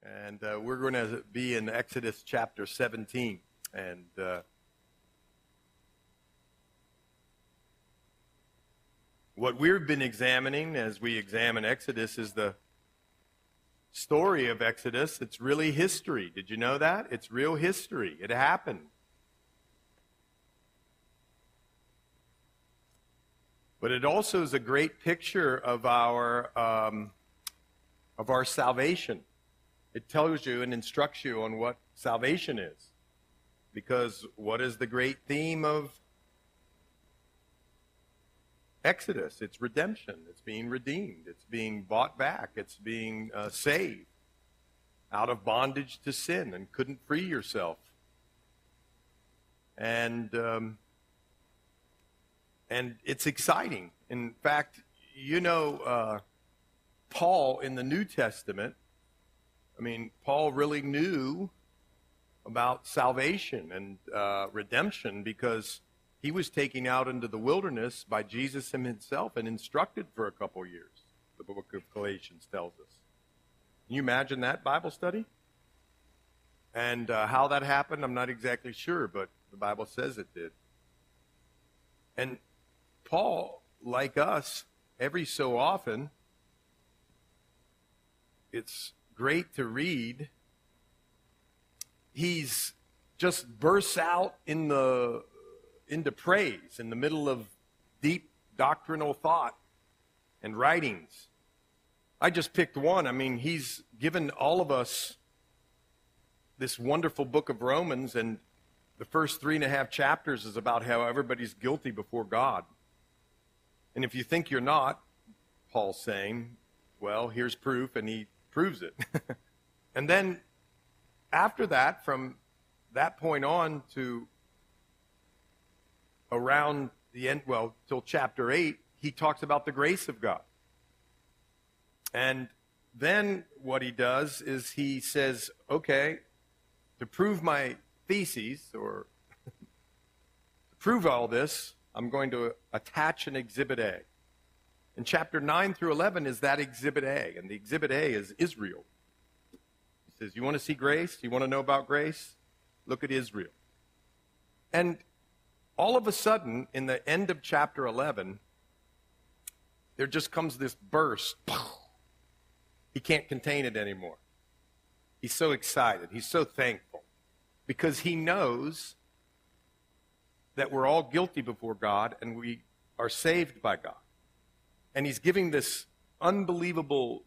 And we're going to be in Exodus chapter 17. And what we've been examining as we examine Exodus is the story of Exodus. It's really history. Did you know that? It's real history. It happened. But it also is a great picture of our salvation. It tells you and instructs you on what salvation is. Because what is the great theme of Exodus? It's redemption. It's being redeemed. It's being bought back. It's being saved out of bondage to sin and couldn't free yourself. And it's exciting. In fact, you know, Paul in the New Testament, Paul really knew about salvation and redemption because he was taken out into the wilderness by Jesus himself and instructed for a couple years, the book of Galatians tells us. Can you imagine that Bible study? And how that happened, I'm not exactly sure, but the Bible says it did. And Paul, like us, every so often, it's great to read. He's just bursts out into praise in the middle of deep doctrinal thought and writings. I just picked one. He's given all of us this wonderful book of Romans, and the first 3.5 chapters is about how everybody's guilty before God. And if you think you're not, Paul's saying, well, here's proof, and he proves it. And then after that, from that point on to around the end, till chapter 8, he talks about the grace of God. And then what he does is he says, okay, to prove my theses, or to prove all this, I'm going to attach an Exhibit A. And chapter 9 through 11 is that Exhibit A, and the Exhibit A is Israel. He says, you want to see grace? You want to know about grace? Look at Israel. And all of a sudden, in the end of chapter 11, there just comes this burst. He can't contain it anymore. He's so excited. He's so thankful. Because he knows that we're all guilty before God and we are saved by God. And he's giving this unbelievable,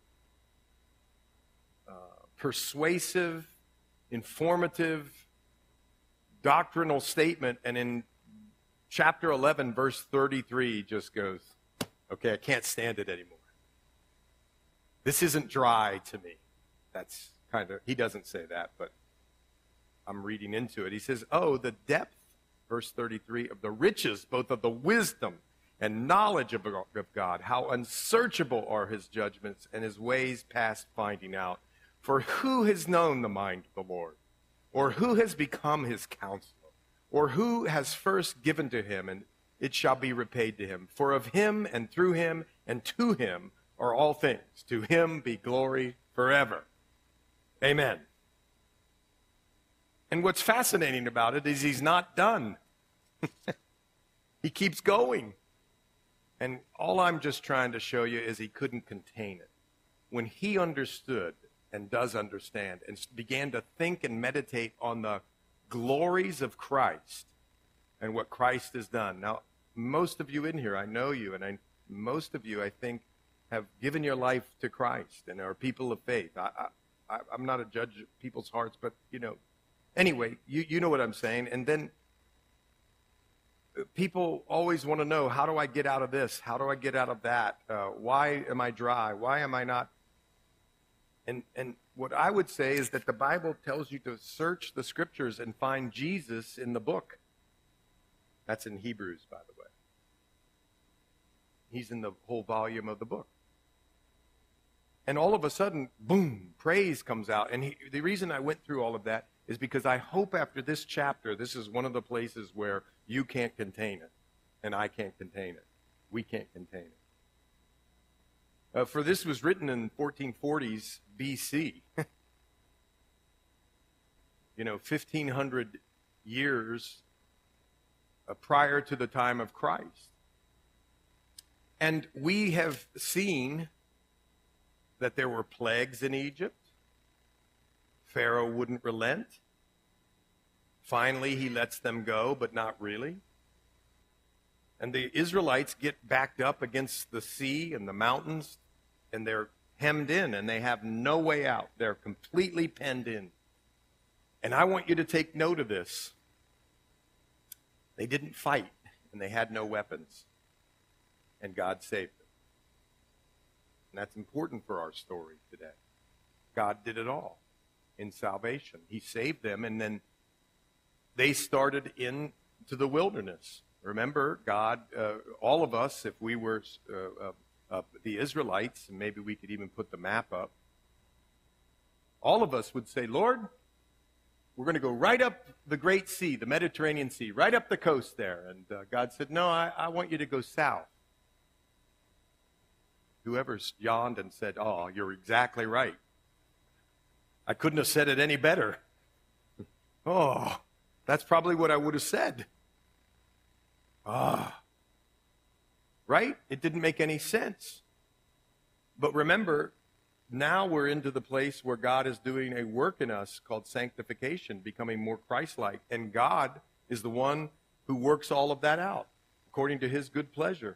persuasive, informative, doctrinal statement. And in chapter 11, verse 33, he just goes, okay, I can't stand it anymore. This isn't dry to me. That's he doesn't say that, but I'm reading into it. He says, oh, the depth, verse 33, of the riches, both of the wisdom and knowledge of God, how unsearchable are his judgments and his ways past finding out. For who has known the mind of the Lord? Or who has become his counselor? Or who has first given to him, and it shall be repaid to him? For of him and through him and to him are all things. To him be glory forever. Amen. And what's fascinating about it is he's not done. He keeps going. And all I'm just trying to show you is he couldn't contain it. When he understood and does understand and began to think and meditate on the glories of Christ and what Christ has done. Now, most of you in here, I know you, and most of you, I think, have given your life to Christ and are people of faith. I'm not a judge of people's hearts, but, anyway, you know what I'm saying. And then people always want to know, how do I get out of this? How do I get out of that? Why am I dry? Why am I not? And what I would say is that the Bible tells you to search the scriptures and find Jesus in the book. That's in Hebrews, by the way. He's in the whole volume of the book. And all of a sudden, boom, praise comes out. And the reason I went through all of that is because I hope after this chapter, this is one of the places where you can't contain it, and I can't contain it. We can't contain it. For this was written in 1440s BC. 1,500 years prior to the time of Christ. And we have seen that there were plagues in Egypt. Pharaoh wouldn't relent. Finally, he lets them go, but not really. And the Israelites get backed up against the sea and the mountains, and they're hemmed in, and they have no way out. They're completely penned in. And I want you to take note of this. They didn't fight, and they had no weapons. And God saved them. And that's important for our story today. God did it all in salvation. He saved them, and then they started into the wilderness. Remember, God, all of us, if we were the Israelites, and maybe we could even put the map up, all of us would say, Lord, we're going to go right up the Great Sea, the Mediterranean Sea, right up the coast there. And God said, no, I want you to go south. Whoever yawned and said, oh, you're exactly right. I couldn't have said it any better. Oh, that's probably what I would have said. Right? It didn't make any sense. But remember, now we're into the place where God is doing a work in us called sanctification, becoming more Christ-like. And God is the one who works all of that out according to his good pleasure.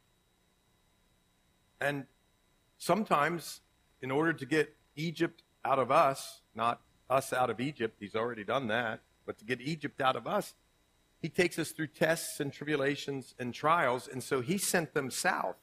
And sometimes, in order to get Egypt out of us, not us out of Egypt, he's already done that, but to get Egypt out of us, he takes us through tests and tribulations and trials, and so he sent them south.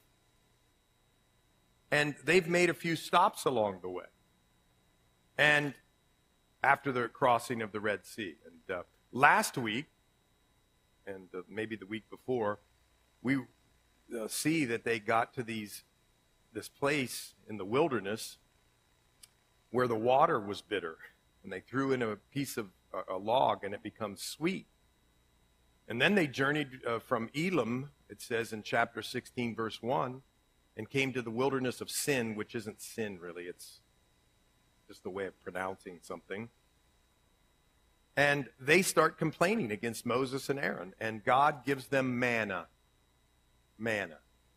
And they've made a few stops along the way. And after the crossing of the Red Sea. And last week, and maybe the week before, we see that they got to this place in the wilderness where the water was bitter. And they threw in a piece of a log, and it becomes sweet. And then they journeyed from Elim, it says in chapter 16, verse 1, and came to the wilderness of Sin, which isn't sin, really. It's just a way of pronouncing something. And they start complaining against Moses and Aaron, and God gives them manna and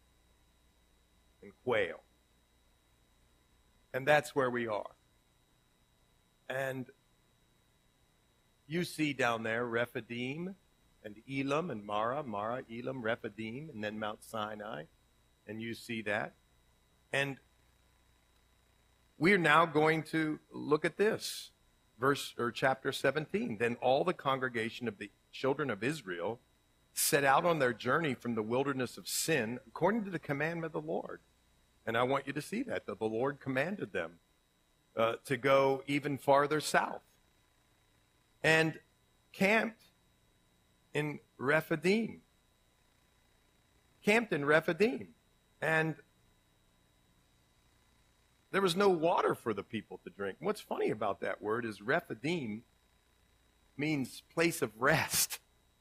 quail. And that's where we are. And you see down there Rephidim and Elam and Mara, Elam, Rephidim, and then Mount Sinai. And you see that. And we're now going to look at this. Chapter 17. Then all the congregation of the children of Israel set out on their journey from the wilderness of Sin according to the commandment of the Lord. And I want you to see that the Lord commanded them to go even farther south. And camped in Rephidim. And there was no water for the people to drink. What's funny about that word is Rephidim means place of rest.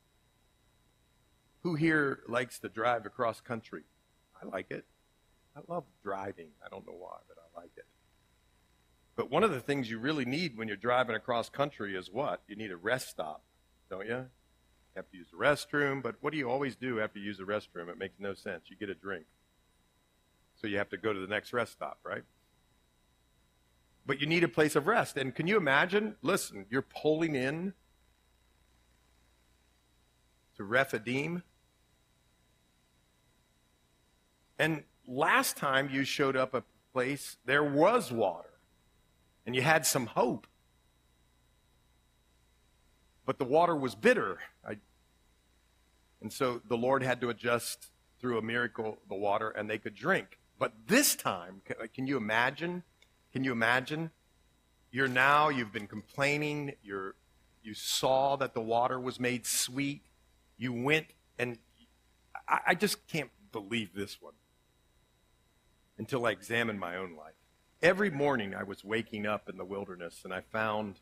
Who here likes to drive across country? I like it. I love driving. I don't know why, but I like it. But one of the things you really need when you're driving across country is what? You need a rest stop, don't you? You have to use the restroom, but what do you always do after you use the restroom? It makes no sense. You get a drink. So you have to go to the next rest stop, right? But you need a place of rest. And can you imagine? Listen, you're pulling in to Rephidim. And last time you showed up a place, there was water. And you had some hope. But the water was bitter. And so the Lord had to adjust through a miracle the water, and they could drink. But this time, can you imagine? Can you imagine? You've been complaining. You saw that the water was made sweet. You went, and I just can't believe this one until I examined my own life. Every morning I was waking up in the wilderness, and I found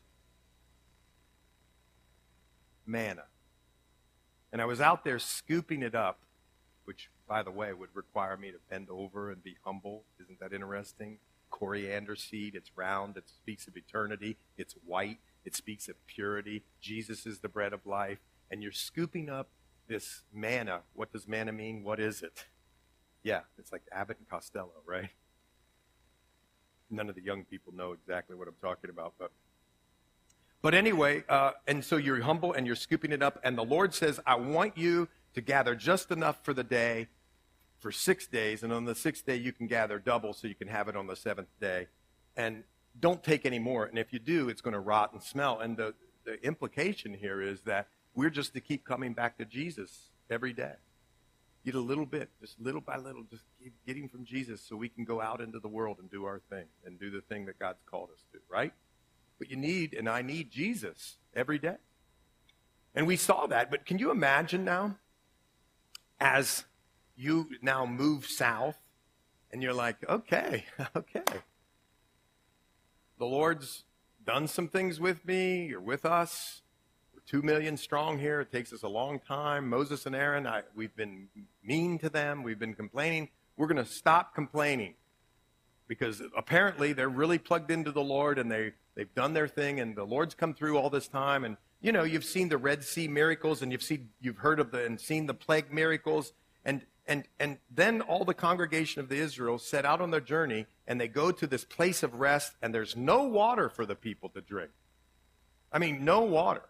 manna. And I was out there scooping it up, which, by the way, would require me to bend over and be humble. Isn't that interesting? coriander seed. It's round. It speaks of eternity. It's white. It speaks of purity. Jesus is the bread of life. And you're scooping up this manna. What does manna mean? What is it? Yeah, it's like Abbott and Costello, right? None of the young people know exactly what I'm talking about. But anyway, and so you're humble and you're scooping it up. And the Lord says, I want you to gather just enough for the day, for 6 days. And on the 6th day, you can gather double so you can have it on the 7th day. And don't take any more. And if you do, it's going to rot and smell. And the implication here is that we're just to keep coming back to Jesus every day. Eat a little bit, just little by little, just keep getting from Jesus so we can go out into the world and do our thing and do the thing that God's called us to, right? But you need, and I need Jesus every day. And we saw that, but can you imagine now, as you now move south, and you're like, okay. The Lord's done some things with me, you're with us. 2 million strong here. It takes us a long time. Moses and Aaron, we've been mean to them. We've been complaining. We're going to stop complaining because apparently they're really plugged into the Lord and they've done their thing and the Lord's come through all this time. And, you know, you've seen the Red Sea miracles and you've heard of and seen the plague miracles. And then all the congregation of the Israel set out on their journey and they go to this place of rest and there's no water for the people to drink. I mean, no water.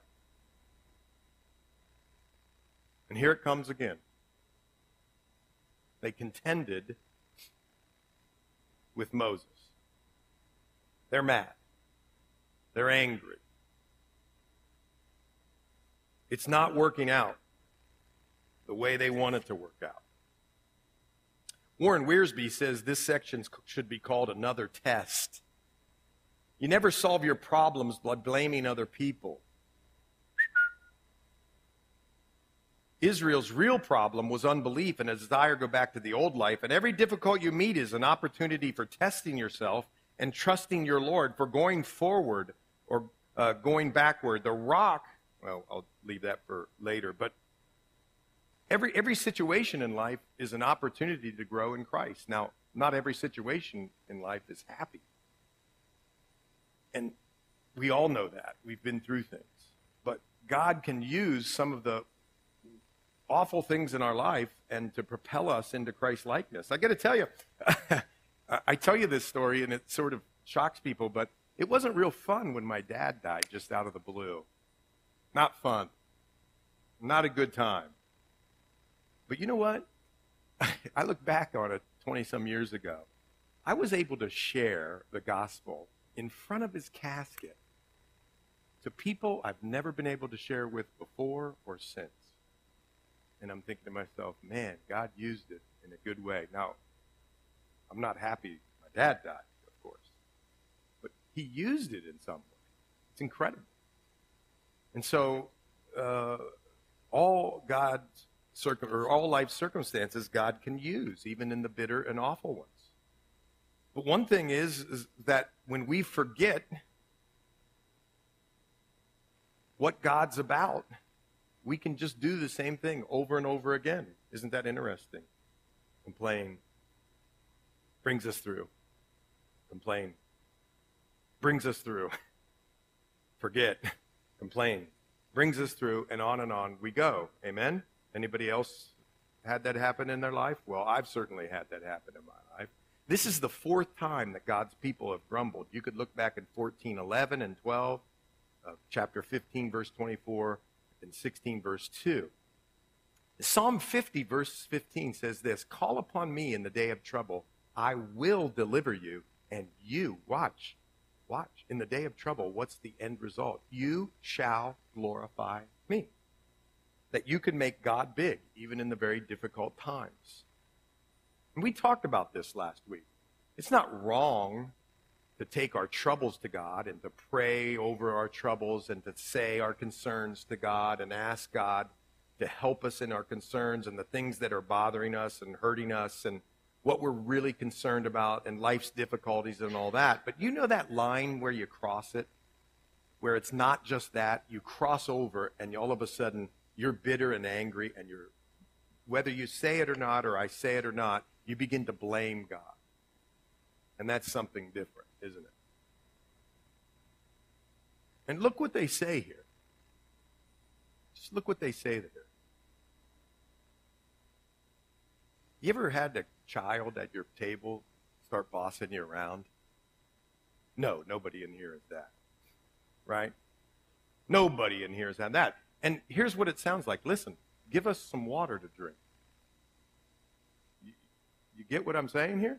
And here it comes again. They contended with Moses. They're mad. They're angry. It's not working out the way they want it to work out. Warren Wiersbe says this section should be called another test. You never solve your problems by blaming other people. Israel's real problem was unbelief and a desire to go back to the old life. And every difficulty you meet is an opportunity for testing yourself and trusting your Lord, for going forward or going backward. The rock, well, I'll leave that for later. But every situation in life is an opportunity to grow in Christ. Now, not every situation in life is happy. And we all know that. We've been through things. But God can use some of the awful things in our life and to propel us into Christ likeness. I got to tell you, I tell you this story and it sort of shocks people, but it wasn't real fun when my dad died just out of the blue. Not fun. Not a good time. But you know what? I look back on it 20-some years ago. I was able to share the gospel in front of his casket to people I've never been able to share with before or since. And I'm thinking to myself, man, God used it in a good way. Now, I'm not happy my dad died, of course. But he used it in some way. It's incredible. And so all life circumstances God can use, even in the bitter and awful ones. But one thing is that when we forget what God's about, we can just do the same thing over and over again. Isn't that interesting? Complain brings us through. Complain brings us through. Forget. Complain brings us through, and on we go. Amen? Anybody else had that happen in their life? Well, I've certainly had that happen in my life. This is the 4th time that God's people have grumbled. You could look back at 14:11 and 12, chapter 15, verse 24, and 16, verse 2. Psalm 50, verse 15 says this, call upon me in the day of trouble. I will deliver you, and you, watch, in the day of trouble, what's the end result? You shall glorify me. That you can make God big, even in the very difficult times. And we talked about this last week. It's not wrong to take our troubles to God and to pray over our troubles and to say our concerns to God and ask God to help us in our concerns and the things that are bothering us and hurting us and what we're really concerned about and life's difficulties and all that. But you know that line where you cross it, where it's not just that, you cross over and all of a sudden you're bitter and angry and whether you say it or not or I say it or not, you begin to blame God. And that's something different, isn't it? And look what they say here. Just look what they say there. You ever had a child at your table start bossing you around? No, nobody in here is that. Right? Nobody in here is that. And here's what it sounds like. Listen, give us some water to drink. You get what I'm saying here?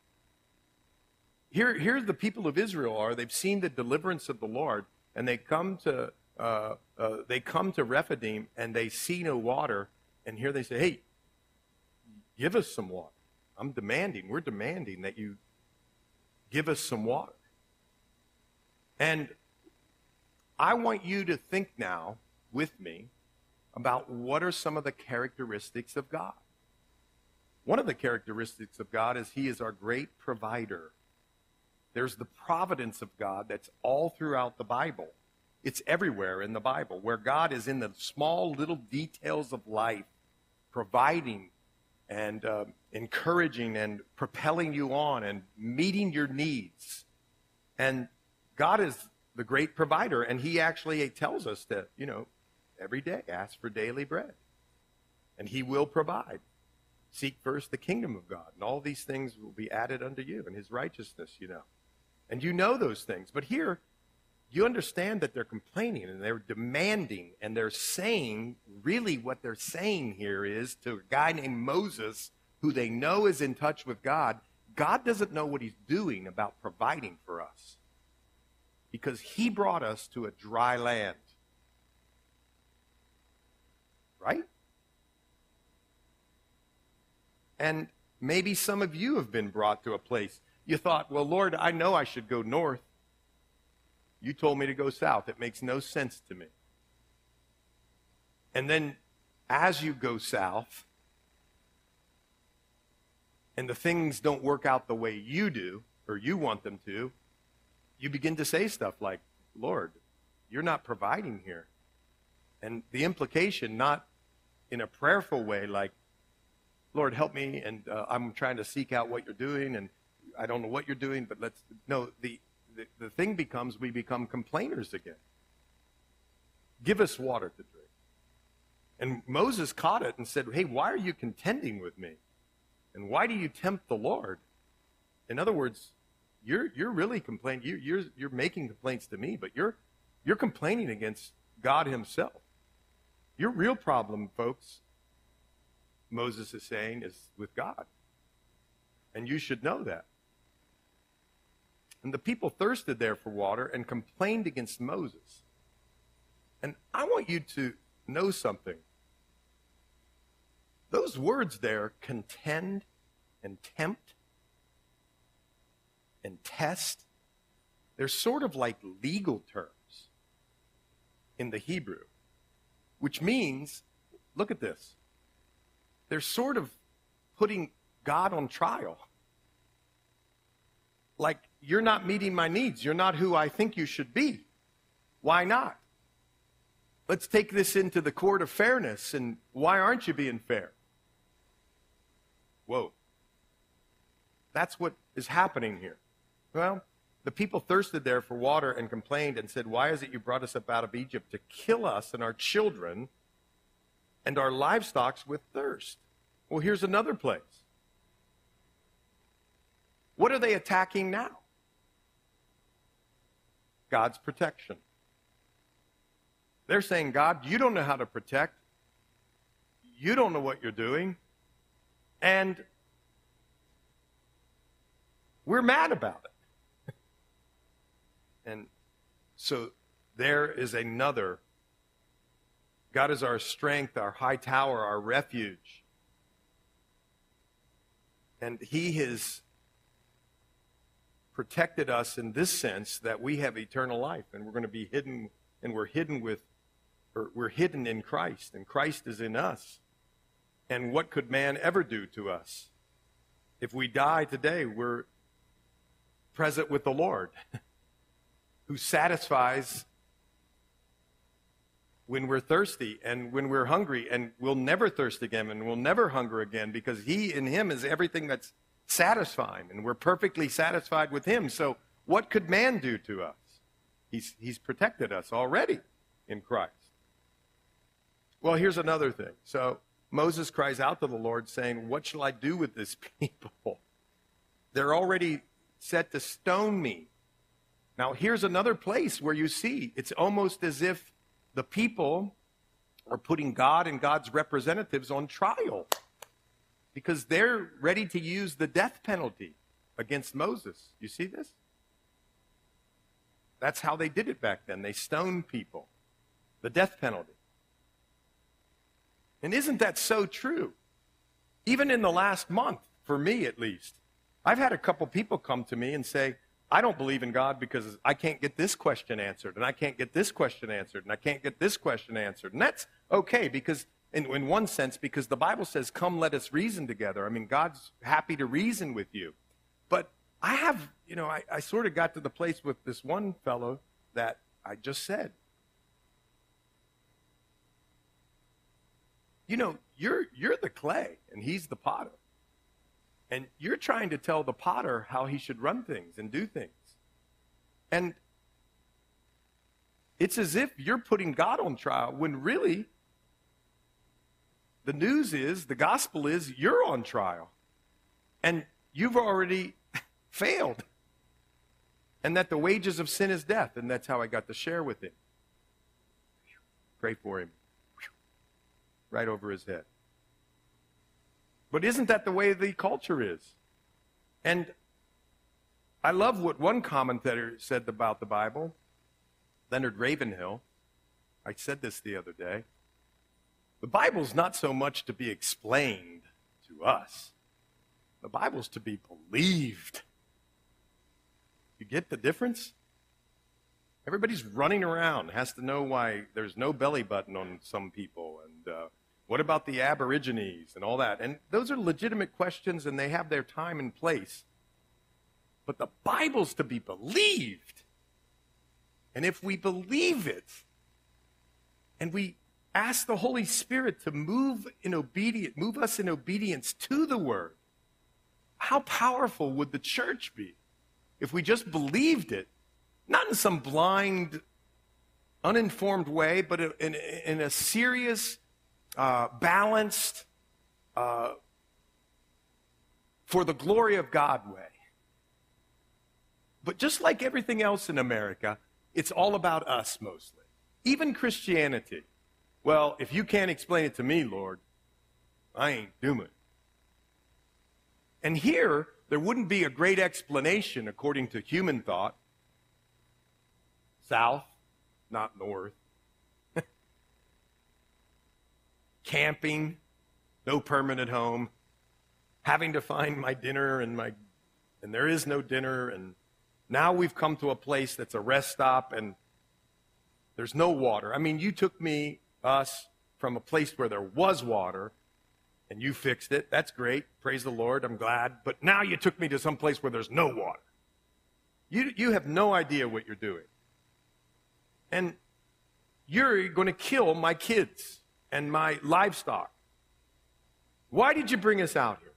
Here's the people of Israel are. They've seen the deliverance of the Lord, and they come to Rephidim, and they see no water, and here they say, hey, give us some water. We're demanding that you give us some water. And I want you to think now with me about what are some of the characteristics of God. One of the characteristics of God is he is our great provider. There's the providence of God that's all throughout the Bible. It's everywhere in the Bible, where God is in the small little details of life, providing and encouraging and propelling you on and meeting your needs. And God is the great provider, and he actually tells us that, every day ask for daily bread, and he will provide. Seek first the kingdom of God, and all these things will be added unto you, and his righteousness, And you know those things. But here, you understand that they're complaining, and they're demanding, and they're saying, really what they're saying here is to a guy named Moses, who they know is in touch with God, God doesn't know what he's doing about providing for us, because he brought us to a dry land. Right? And maybe some of you have been brought to a place. You thought, well, Lord, I know I should go north. You told me to go south. It makes no sense to me. And then as you go south, and the things don't work out the way you do, or you want them to, you begin to say stuff like, Lord, you're not providing here. And the implication, not in a prayerful way, like, Lord, help me, and I'm trying to seek out what you're doing, and I don't know what you're doing, but the thing becomes, we become complainers again. Give us water to drink. And Moses caught it and said, hey, why are you contending with me? And why do you tempt the Lord? In other words, you're really complaining. You're making complaints to me, but you're complaining against God himself. Your real problem, folks, Moses is saying, is with God. And you should know that. And the people thirsted there for water and complained against Moses. And I want you to know something. Those words there, contend and tempt and test, they're sort of like legal terms in the Hebrew, which means, look at this, they're sort of putting God on trial. Like, you're not meeting my needs. You're not who I think you should be. Why not? Let's take this into the court of fairness, and why aren't you being fair? Whoa. That's what is happening here. Well, the people thirsted there for water and complained and said, why is it you brought us up out of Egypt to kill us and our children and our livestock with thirst? Well, here's another place. What are they attacking now? God's protection. They're saying, God, you don't know how to protect. You don't know what you're doing. And we're mad about it. And so there is another. God is our strength, our high tower, our refuge. And he has protected us in this sense that we have eternal life, and we're going to be hidden, and we're hidden in Christ, and Christ is in us. And what could man ever do to us? If we die today, we're present with the Lord, who satisfies when we're thirsty and when we're hungry, and we'll never thirst again and we'll never hunger again, because he in him is everything that's satisfy him, and we're perfectly satisfied with him. So what could man do to us? He's protected us already in Christ. Well, here's another thing. So Moses cries out to the Lord saying, what shall I do with this people? They're already set to stone me. Now, here's another place where you see it's almost as if the people are putting God and God's representatives on trial because they're ready to use the death penalty against Moses. You see this? That's how they did it back then. They stoned people. The death penalty. And isn't that so true? Even in the last month, for me at least, I've had a couple people come to me and say, I don't believe in God because I can't get this question answered, and I can't get this question answered, and I can't get this question answered. And that's okay because, in one sense, because the Bible says, come, let us reason together. I mean, God's happy to reason with you. But I have, I sort of got to the place with this one fellow that I just said, you're the clay and he's the potter. And you're trying to tell the potter how he should run things and do things. And it's as if you're putting God on trial when really the news is, the gospel is, you're on trial. And you've already failed. And that the wages of sin is death. And that's how I got to share with him. Pray for him. Right over his head. But isn't that the way the culture is? And I love what one commentator said about the Bible, Leonard Ravenhill. I said this the other day. The Bible's not so much to be explained to us. The Bible's to be believed. You get the difference? Everybody's running around, has to know why there's no belly button on some people, and what about the Aborigines and all that? And those are legitimate questions, and they have their time and place. But the Bible's to be believed. And if we believe it, and we ask the Holy Spirit to move us in obedience to the Word, how powerful would the church be if we just believed it, not in some blind, uninformed way, but in a serious, balanced, for the glory of God way. But just like everything else in America, it's all about us mostly. Even Christianity. Well, if you can't explain it to me, Lord, I ain't doing it. And here, there wouldn't be a great explanation according to human thought. South, not north. Camping, no permanent home. Having to find my dinner and there is no dinner. And now we've come to a place that's a rest stop and there's no water. I mean, you took us from a place where there was water and you fixed it. That's great. Praise the Lord. I'm glad. But now you took me to some place where there's no water. You have no idea what you're doing. And you're going to kill my kids and my livestock. Why did you bring us out here?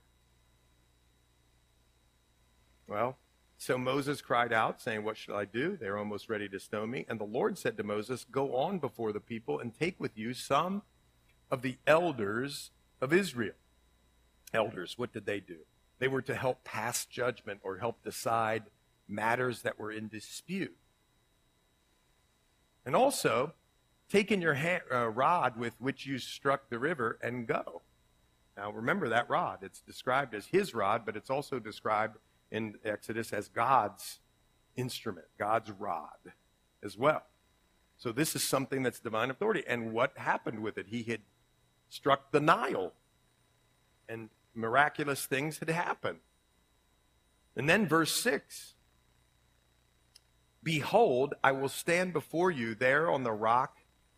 Well, so Moses cried out, saying, what shall I do? They're almost ready to stone me. And the Lord said to Moses, go on before the people and take with you some of the elders of Israel. Elders, what did they do? They were to help pass judgment or help decide matters that were in dispute. And also, take in your rod with which you struck the river and go. Now remember that rod. It's described as his rod, but it's also described in Exodus as God's instrument, God's rod as well. So this is something that's divine authority. And what happened with it? He had struck the Nile, and miraculous things had happened. And then verse 6. Behold, I will stand before you there on the rock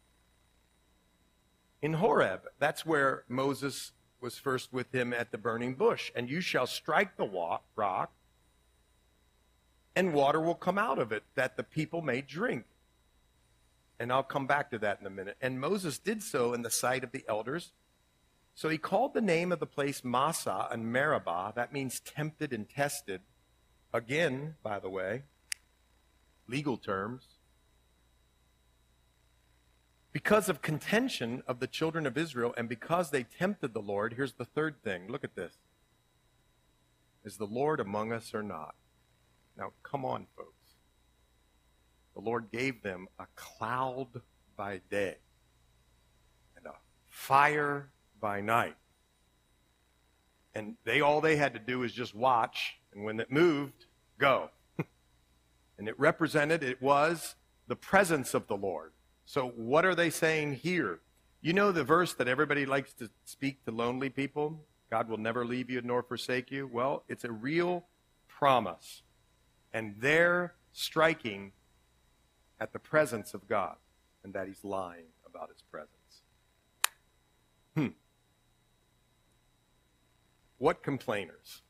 in Horeb. That's where Moses was first with him at the burning bush. And you shall strike the rock, and water will come out of it, that the people may drink. And I'll come back to that in a minute. And Moses did so in the sight of the elders So he called the name of the place Massah and Meribah. That means tempted and tested. Again, by the way, legal terms. Because of contention of the children of Israel and because they tempted the Lord, here's the third thing. Look at this. Is the Lord among us or not? Now, come on, folks. The Lord gave them a cloud by day and a fire by night. And all they had to do was just watch, and when it moved, go. And it was the presence of the Lord. So what are they saying here? You know the verse that everybody likes to speak to lonely people? God will never leave you nor forsake you. Well, it's a real promise. And they're striking at the presence of God and that he's lying about his presence. What complainers?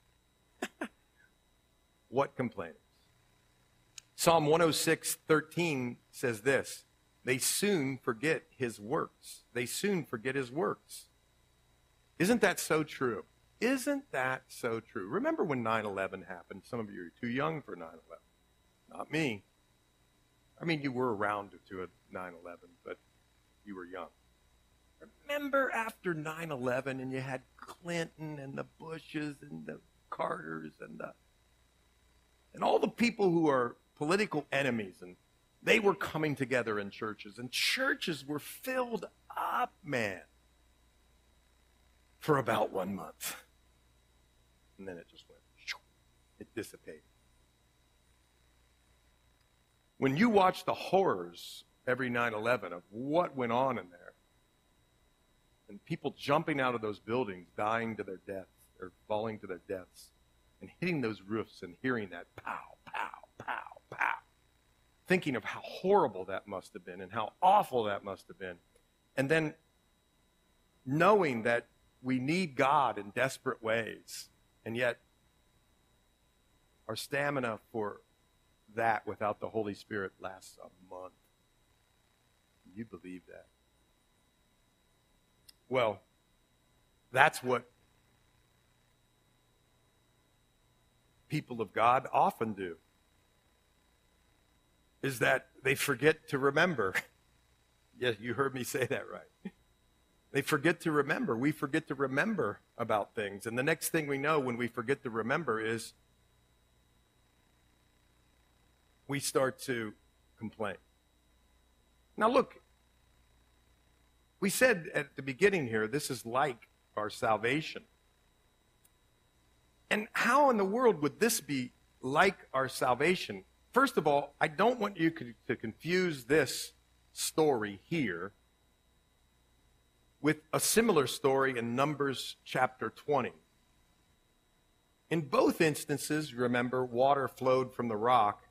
What complainers? Psalm 106:13 says this. They soon forget his works. They soon forget his works. Isn't that so true? Isn't that so true? Remember when 9/11 happened? Some of you are too young for 9/11. Not me. I mean, you were around to a 9/11, but you were young. Remember after 9/11 and you had Clinton and the Bushes and the Carters and all the people who are political enemies, and they were coming together in churches, and churches were filled up, man, for about 1 month. And then it just went, it dissipated. When you watch the horrors every 9/11 of what went on in there, and people jumping out of those buildings, dying to their deaths, or falling to their deaths, and hitting those roofs and hearing that pow, pow, pow, pow, thinking of how horrible that must have been and how awful that must have been, and then knowing that we need God in desperate ways, and yet our stamina for that without the Holy Spirit lasts a month. Do you believe that? Well, that's what people of God often do, is that they forget to remember. Yes, you heard me say that right. They forget to remember. We forget to remember about things. And the next thing we know when we forget to remember is we start to complain. Now look, we said at the beginning here, this is like our salvation. And how in the world would this be like our salvation? First of all, I don't want you to confuse this story here with a similar story in Numbers chapter 20. In both instances, remember, water flowed from the rock.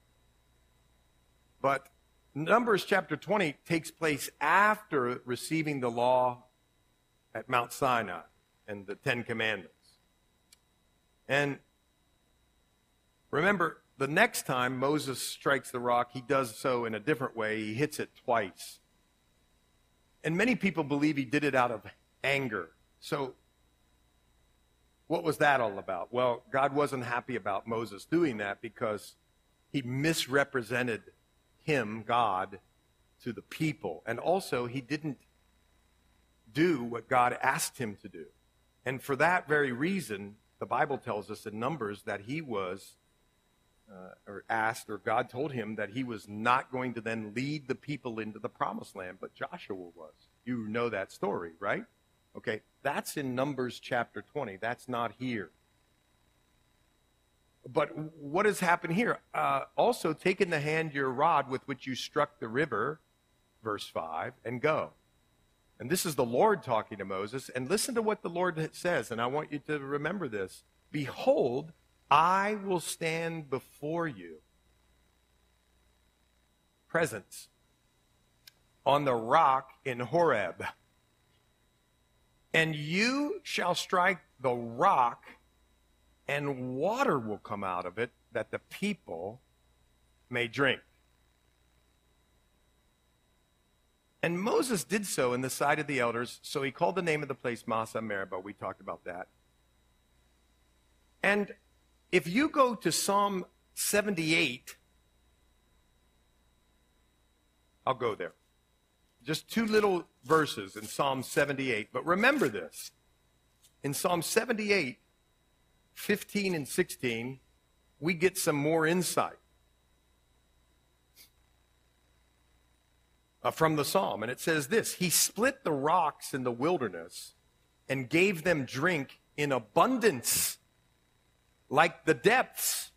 But Numbers chapter 20 takes place after receiving the law at Mount Sinai and the Ten Commandments. And remember, the next time Moses strikes the rock, he does so in a different way. He hits it twice. And many people believe he did it out of anger. So what was that all about? Well, God wasn't happy about Moses doing that because he misrepresented him, God, to the people. And also, he didn't do what God asked him to do. And for that very reason, the Bible tells us in Numbers that he was, or God told him that he was not going to then lead the people into the promised land, but Joshua was. You know that story, right? Okay, that's in Numbers chapter 20. That's not here. But what has happened here? Also, take in the hand your rod with which you struck the river, verse 5, and go. And this is the Lord talking to Moses. And listen to what the Lord says, and I want you to remember this. Behold, I will stand before you. Presence. On the rock in Horeb. And you shall strike the rock, and water will come out of it, that the people may drink. And Moses did so in the sight of the elders, so he called the name of the place Masa Meribah. We talked about that. And if you go to Psalm 78, I'll go there. Just two little verses in Psalm 78. But remember this. In Psalm 78, 15 and 16, we get some more insight from the psalm. And it says this: He split the rocks in the wilderness and gave them drink in abundance, like the depths.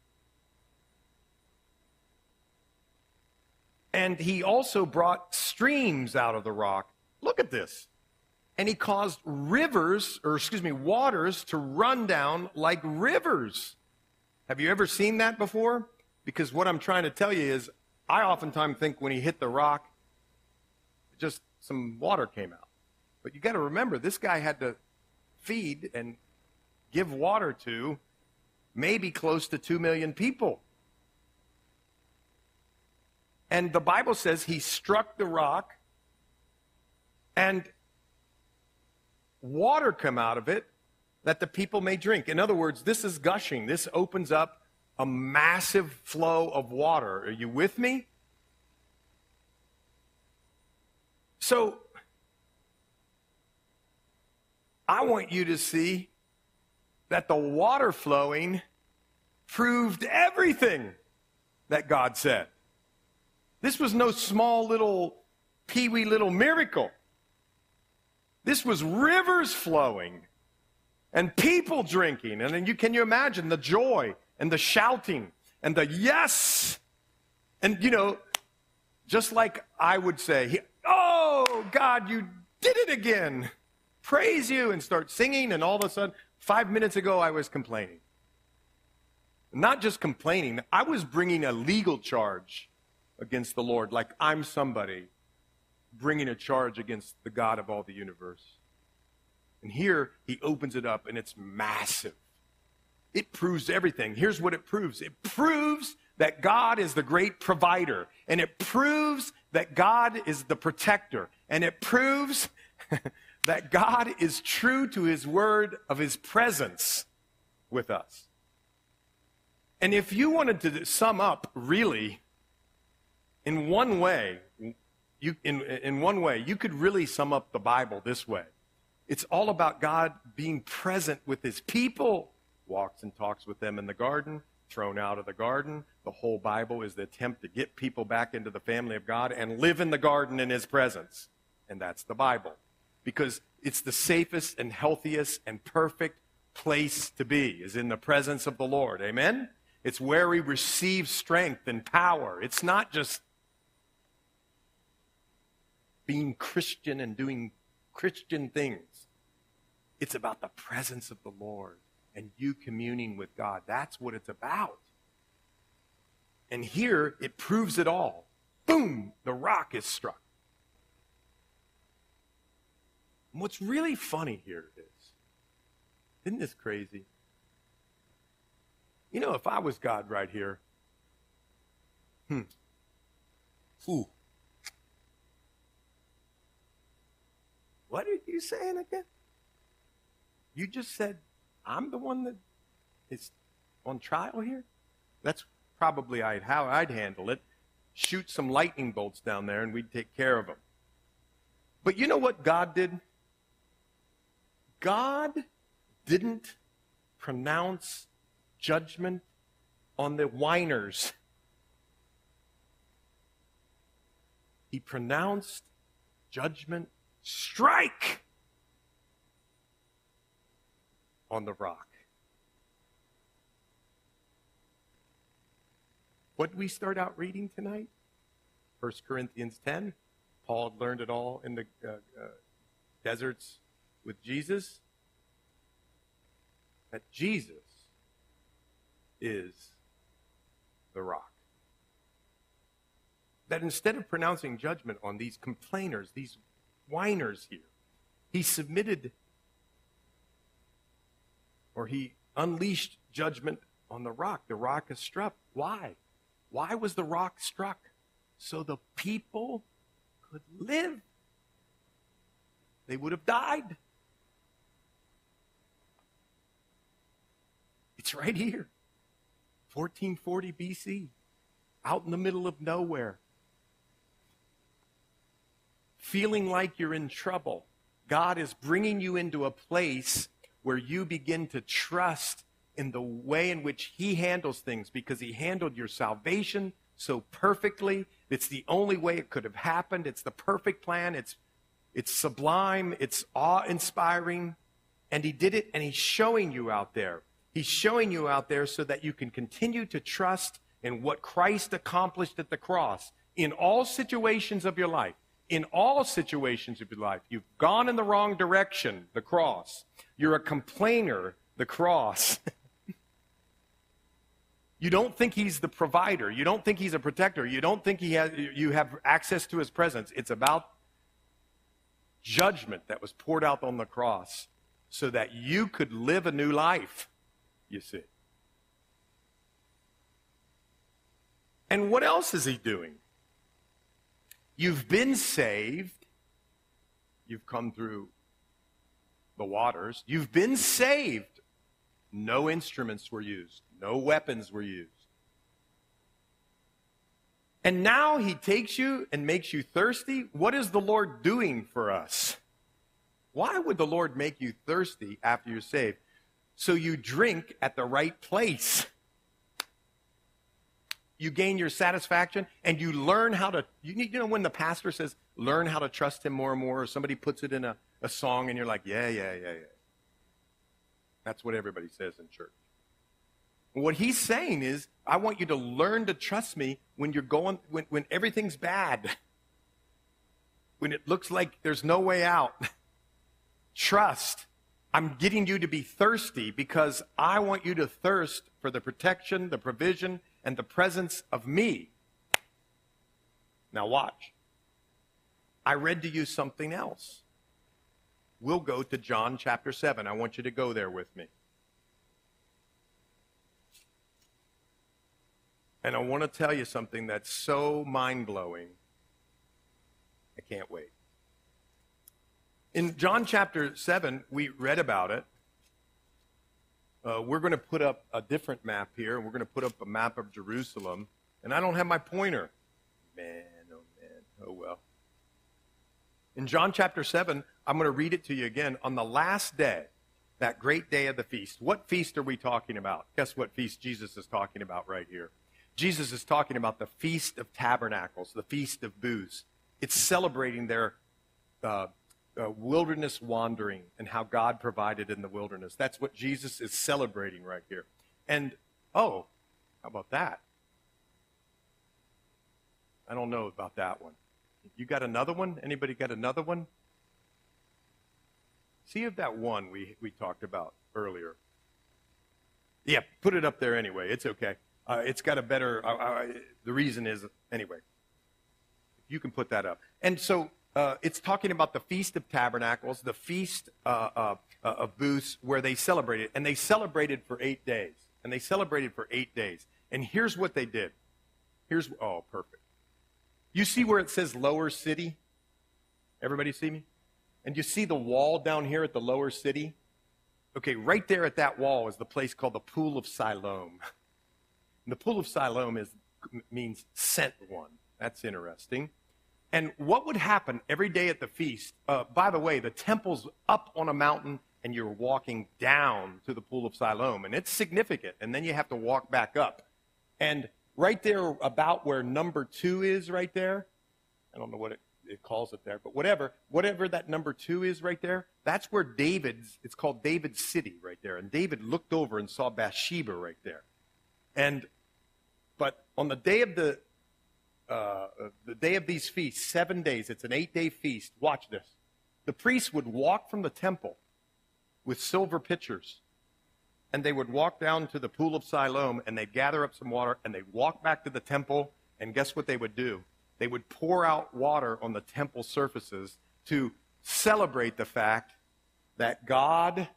And he also brought streams out of the rock. Look at this. And he caused waters to run down like rivers. Have you ever seen that before? Because what I'm trying to tell you is, I oftentimes think when he hit the rock, just some water came out. But you got to remember, this guy had to feed and give water to maybe close to 2 million people. And the Bible says he struck the rock and water come out of it that the people may drink. In other words, this is gushing. This opens up a massive flow of water. Are you with me? So, I want you to see that the water flowing proved everything that God said. This was no small little pee-wee little miracle. This was rivers flowing and people drinking. And then can you imagine the joy and the shouting and the yes? And, just like I would say, oh, God, you did it again. Praise you, and start singing. And all of a sudden, 5 minutes ago, I was complaining. Not just complaining. I was bringing a legal charge against the Lord, like I'm somebody bringing a charge against the God of all the universe. And here, he opens it up, and it's massive. It proves everything. Here's what it proves. It proves that God is the great provider, and it proves that God is the protector, and it proves that God is true to his word of his presence with us. And if you wanted to sum up, really, in one way, you could really sum up the Bible this way. It's all about God being present with his people. Walks and talks with them in the garden, thrown out of the garden. The whole Bible is the attempt to get people back into the family of God and live in the garden in his presence. And that's the Bible. Because it's the safest and healthiest and perfect place to be, is in the presence of the Lord. Amen? It's where we receive strength and power. It's not just being Christian and doing Christian things. It's about the presence of the Lord and you communing with God. That's what it's about. And here, it proves it all. Boom! The rock is struck. And what's really funny here is, isn't this crazy? If I was God right here, Ooh. What are you saying again? You just said I'm the one that is on trial here? That's probably how I'd handle it. Shoot some lightning bolts down there and we'd take care of them. But you know what God did? God didn't pronounce judgment on the whiners. He pronounced judgment, strike, on the rock. What did we start out reading tonight? 1 Corinthians 10. Paul had learned it all in the deserts with Jesus. That Jesus is the rock. That instead of pronouncing judgment on these complainers, these whiners here, he submitted, or he unleashed judgment on the rock. The rock is struck. Why? Why was the rock struck? So the people could live. They would have died. It's right here. 1440 BC. Out in the middle of nowhere. Feeling like you're in trouble. God is bringing you into a place where you begin to trust in the way in which he handles things, because he handled your salvation so perfectly. It's the only way it could have happened. It's the perfect plan. It's sublime. It's awe-inspiring. And he did it, and he's showing you out there. He's showing you out there so that you can continue to trust in what Christ accomplished at the cross in all situations of your life. In all situations of your life, you've gone in the wrong direction, the cross. You're a complainer, the cross. You don't think he's the provider. You don't think he's a protector. You don't think you have access to his presence. It's about judgment that was poured out on the cross so that you could live a new life, you see. And what else is he doing? You've been saved. You've come through the waters. You've been saved. No instruments were used. No weapons were used. And now he takes you and makes you thirsty. What is the Lord doing for us? Why would the Lord make you thirsty after you're saved? So you drink at the right place. You gain your satisfaction, and you learn how to, you know when the pastor says, learn how to trust him more and more, or somebody puts it in a song, and you're like, yeah. That's what everybody says in church. What he's saying is, I want you to learn to trust me when you're going, when everything's bad. When it looks like there's no way out. Trust. I'm getting you to be thirsty because I want you to thirst for the protection, the provision, and the presence of me. Now watch. I read to you something else. We'll go to John chapter 7. I want you to go there with me. And I want to tell you something that's so mind-blowing. I can't wait. In John chapter 7, we read about it. We're going to put up a different map here, and we're going to put up a map of Jerusalem. And I don't have my pointer. Man, oh well. In John chapter 7, I'm going to read it to you again. On the last day, that great day of the feast. What feast are we talking about? Guess what feast Jesus is talking about right here? Jesus is talking about the Feast of Tabernacles, the Feast of Booths. It's celebrating their wilderness wandering and how God provided in the wilderness. That's what Jesus is celebrating right here. And, how about that? I don't know about that one. You got another one? Anybody got another one? See if that one we talked about earlier. Yeah, put it up there anyway. It's okay. It's got a better, the reason is, anyway, you can put that up. And so it's talking about the Feast of Tabernacles, the Feast of Booths, where they celebrated. And they celebrated for 8 days. And they celebrated for 8 days. And here's what they did. Perfect. You see where it says Lower City? Everybody see me? And you see the wall down here at the Lower City? Okay, right there at that wall is the place called the Pool of Siloam. And the Pool of Siloam means sent one. That's interesting. And what would happen every day at the feast? By the way, the temple's up on a mountain, and you're walking down to the Pool of Siloam. And it's significant. And then you have to walk back up. And right there about where number 2 is right there, I don't know what it calls it there, but whatever that number 2 is right there, that's where it's called David's city right there. And David looked over and saw Bathsheba right there. But on the day of the day of these feasts, 7 days, it's an 8-day feast. Watch this. The priests would walk from the temple with silver pitchers, and they would walk down to the Pool of Siloam, and they'd gather up some water, and they'd walk back to the temple, and guess what they would do? They would pour out water on the temple surfaces to celebrate the fact that God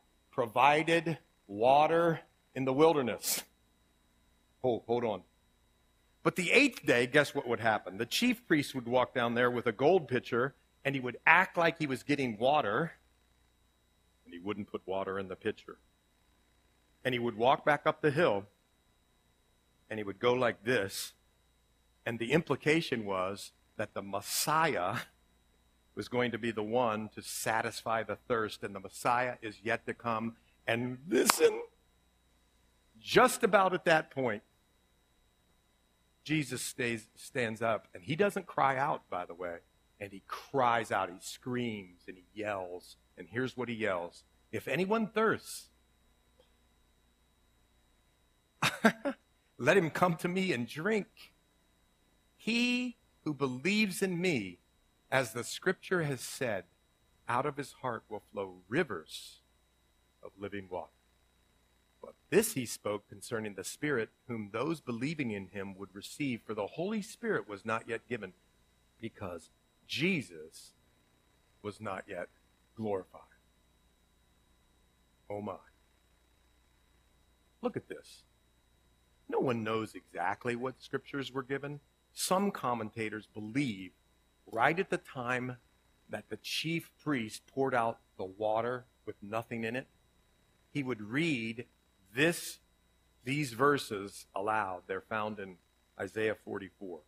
provided water in the wilderness. Hold on. But the 8th day, guess what would happen? The chief priest would walk down there with a gold pitcher, and he would act like he was getting water, and he wouldn't put water in the pitcher. And he would walk back up the hill, and he would go like this, and the implication was that the Messiah was going to be the one to satisfy the thirst, and the Messiah is yet to come. And listen, just about at that point, Jesus stands up, and he doesn't cry out, by the way, and he cries out, he screams, and he yells, and here's what he yells: "If anyone thirsts, let him come to me and drink. He who believes in me, as the scripture has said, out of his heart will flow rivers of living water." But this he spoke concerning the Spirit, whom those believing in him would receive, for the Holy Spirit was not yet given, because Jesus was not yet glorified. Oh my. Look at this. No one knows exactly what scriptures were given. Some commentators believe right at the time that the chief priest poured out the water with nothing in it, he would read these verses aloud. They're found in Isaiah 44.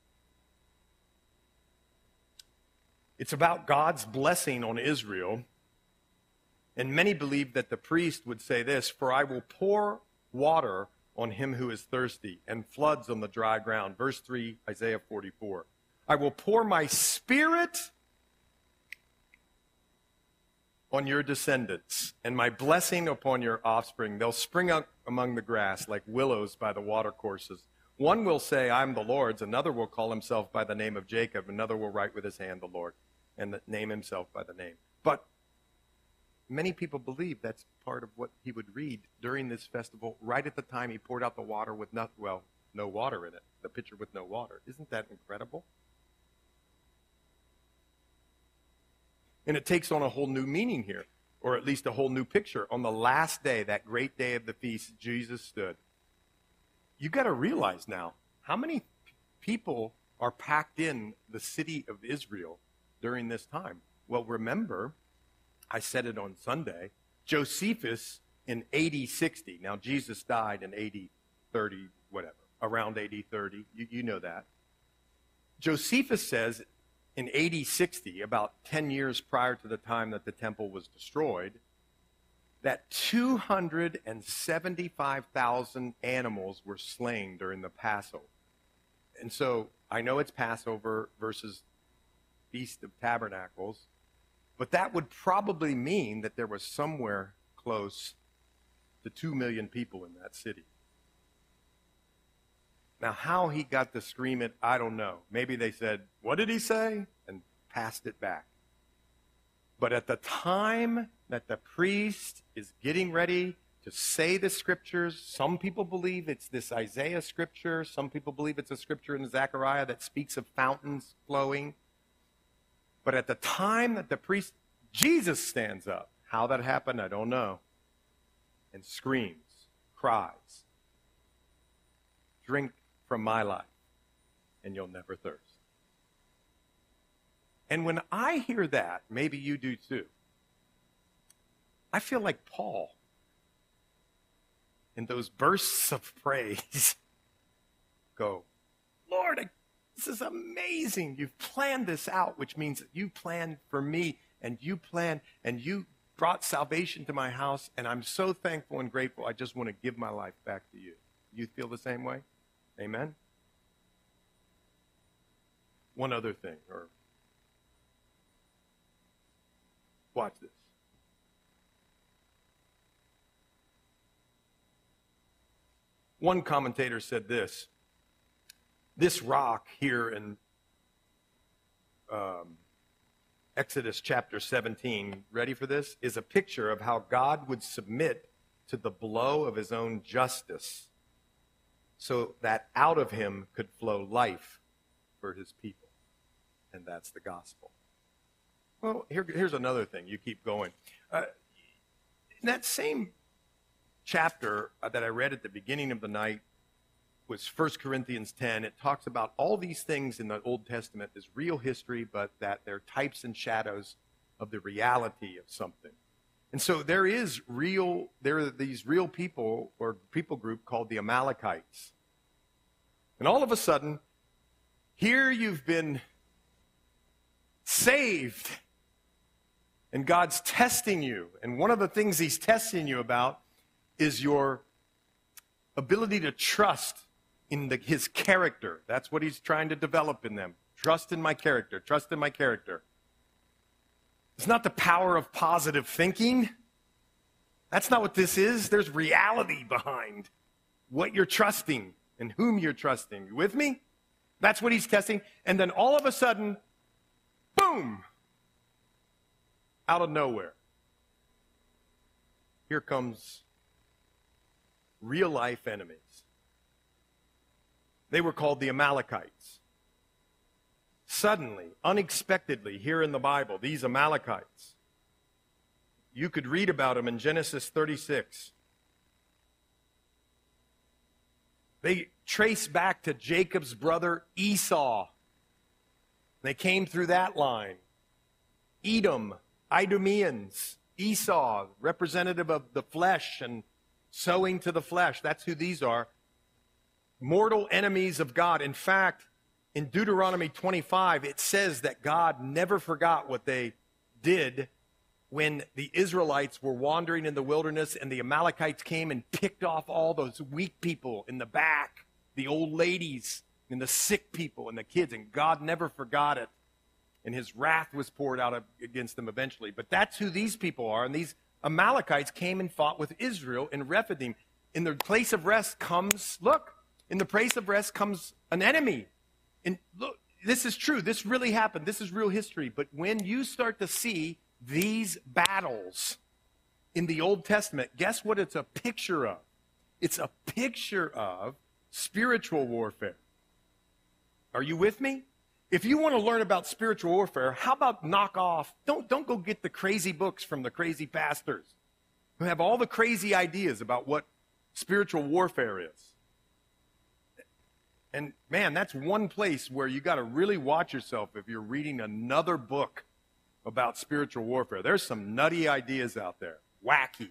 It's about God's blessing on Israel, and many believe that the priest would say this: "For I will pour water on him who is thirsty, and floods on the dry ground." Verse 3, Isaiah 44. "I will pour my Spirit on your descendants, and my blessing upon your offspring. They'll spring up among the grass like willows by the watercourses. One will say, 'I'm the Lord's.' Another will call himself by the name of Jacob. Another will write with his hand, 'the Lord,' and name himself by the name." But many people believe that's part of what he would read during this festival, right at the time he poured out the water with no water in it, the pitcher with no water. Isn't that incredible? And it takes on a whole new meaning here, or at least a whole new picture. On the last day, that great day of the feast, Jesus stood. You got to realize now, how many people are packed in the city of Israel during this time? Well, remember, I said it on Sunday, Josephus in AD 60. Now, Jesus died in AD 30, whatever, around AD 30. You know that. Josephus says in AD 60, about 10 years prior to the time that the temple was destroyed, that 275,000 animals were slain during the Passover. And so I know it's Passover versus Feast of Tabernacles, but that would probably mean that there was somewhere close to 2 million people in that city. Now, how he got to scream it, I don't know. Maybe they said, "What did he say?" and passed it back. But at the time that the priest is getting ready to say the scriptures, some people believe it's this Isaiah scripture. Some people believe it's a scripture in Zechariah that speaks of fountains flowing. But at the time that the priest, Jesus stands up. How that happened, I don't know. And screams, cries, "Drink from my life, and you'll never thirst." And when I hear that, maybe you do too, I feel like Paul in those bursts of praise. Go, "Lord, this is amazing. You've planned this out," which means that you planned for me, and you planned, and you brought salvation to my house, and I'm so thankful and grateful. I just want to give my life back to you. You feel the same way? Amen? One other thing, or watch this. One commentator said this: this rock here in Exodus chapter 17, ready for this, is a picture of how God would submit to the blow of his own justice so that out of him could flow life for his people. And that's the gospel. Well, here's another thing. You keep going. In that same chapter that I read at the beginning of the night, was 1 Corinthians 10. It talks about all these things in the Old Testament as real history, but that they're types and shadows of the reality of something. And so there are these real people or people group called the Amalekites. And all of a sudden, here you've been saved, and God's testing you. And one of the things he's testing you about is your ability to trust in his character. That's what he's trying to develop in them. Trust in my character. Trust in my character. It's not the power of positive thinking. That's not what this is. There's reality behind what you're trusting and whom you're trusting. You with me? That's what he's testing. And then all of a sudden, boom, out of nowhere, here comes real life enemies. They were called the Amalekites. Suddenly, unexpectedly, here in the Bible, these Amalekites, you could read about them in Genesis 36. They trace back to Jacob's brother Esau. They came through that line. Edom, Idumeans, Esau, representative of the flesh and sowing to the flesh. That's who these are. Mortal enemies of God. In fact, in Deuteronomy 25, it says that God never forgot what they did when the Israelites were wandering in the wilderness and the Amalekites came and picked off all those weak people in the back, the old ladies and the sick people and the kids, and God never forgot it. And his wrath was poured out against them eventually. But that's who these people are. And these Amalekites came and fought with Israel in Rephidim. In the place of rest comes, in the place of rest comes an enemy. And look, this is true. This really happened. This is real history. But when you start to see these battles in the Old Testament, guess what it's a picture of? It's a picture of spiritual warfare. Are you with me? If you want to learn about spiritual warfare, how about knock off? Don't go get the crazy books from the crazy pastors who have all the crazy ideas about what spiritual warfare is. And man, that's one place where you got to really watch yourself if you're reading another book about spiritual warfare. There's some nutty ideas out there. Wacky.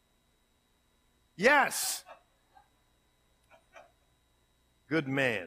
Yes. Good man.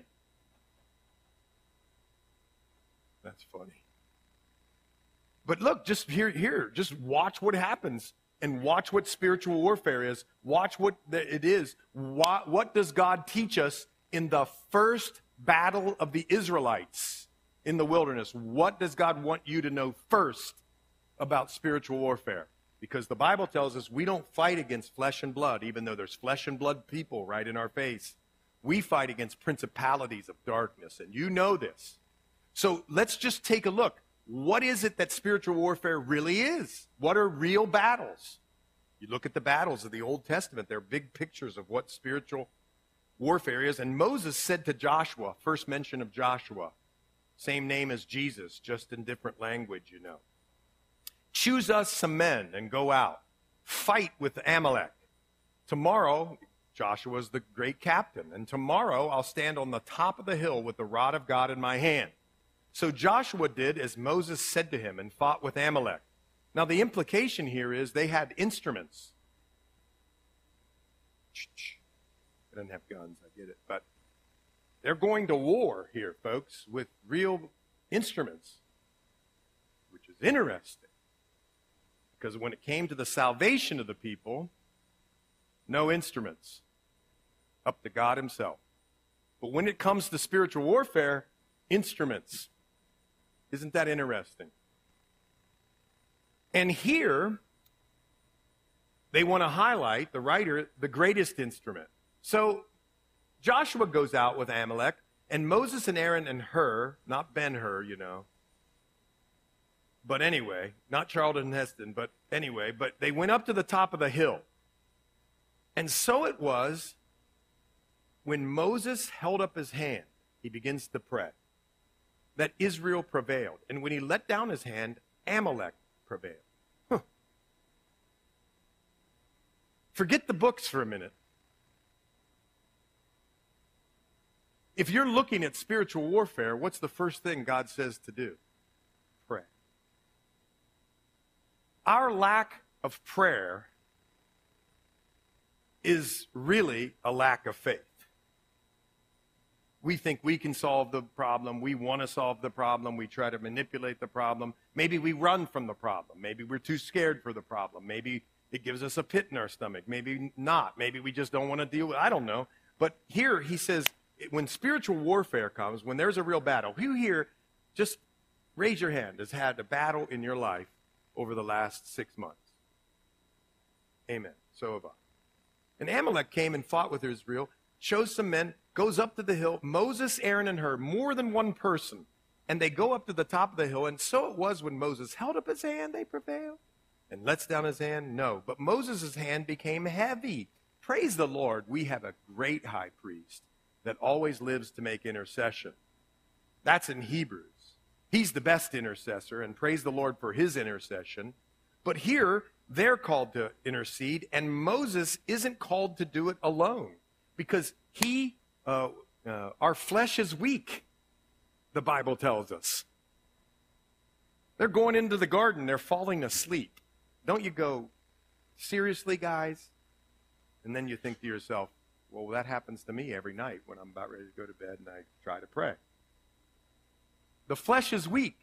That's funny. But look, just here, just watch what happens and watch what spiritual warfare is. Watch what it is. What does God teach us in the first battle of the Israelites in the wilderness? What does God want you to know first about spiritual warfare? Because the Bible tells us we don't fight against flesh and blood, even though there's flesh and blood people right in our face. We fight against principalities of darkness, and you know this. So let's just take a look. What is it that spiritual warfare really is? What are real battles? You look at the battles of the Old Testament, they're big pictures of what spiritual warfare is. And Moses said to Joshua, first mention of Joshua, same name as Jesus, just in different language, you know. Choose us some men and go out. Fight with Amalek. Tomorrow, Joshua's the great captain, and tomorrow I'll stand on the top of the hill with the rod of God in my hand. So Joshua did as Moses said to him and fought with Amalek. Now the implication here is they had instruments. They didn't have guns, I get it. But they're going to war here, folks, with real instruments, which is interesting. Because when it came to the salvation of the people, no instruments. Up to God himself. But when it comes to spiritual warfare, instruments. Isn't that interesting? And here, they want to highlight, the writer, the greatest instrument. So Joshua goes out with Amalek, and Moses and Aaron and Hur, not Ben-Hur, you know. But anyway, not Charlton Heston, but anyway, but they went up to the top of the hill. And so it was, when Moses held up his hand, he begins to pray, that Israel prevailed. And when he let down his hand, Amalek prevailed. Forget the books for a minute. If you're looking at spiritual warfare, what's the first thing God says to do? Pray. Our lack of prayer is really a lack of faith. We think we can solve the problem. We want to solve the problem. We try to manipulate the problem. Maybe we run from the problem. Maybe we're too scared for the problem. Maybe it gives us a pit in our stomach. Maybe not. Maybe we just don't want to deal with it. I don't know. But here he says, when spiritual warfare comes, when there's a real battle, who here, just raise your hand, has had a battle in your life over the last 6 months? Amen. So have I. And Amalek came and fought with Israel, chose some men, goes up to the hill, Moses, Aaron, and Hur, more than one person. And they go up to the top of the hill, and so it was when Moses held up his hand, they prevailed. And lets down his hand, no. But Moses' hand became heavy. Praise the Lord, we have a great high priest that always lives to make intercession. That's in Hebrews. He's the best intercessor, and praise the Lord for his intercession. But here, they're called to intercede, and Moses isn't called to do it alone, because our flesh is weak, the Bible tells us. They're going into the garden, they're falling asleep. Don't you go, seriously, guys? And then you think to yourself, well, that happens to me every night when I'm about ready to go to bed and I try to pray. The flesh is weak.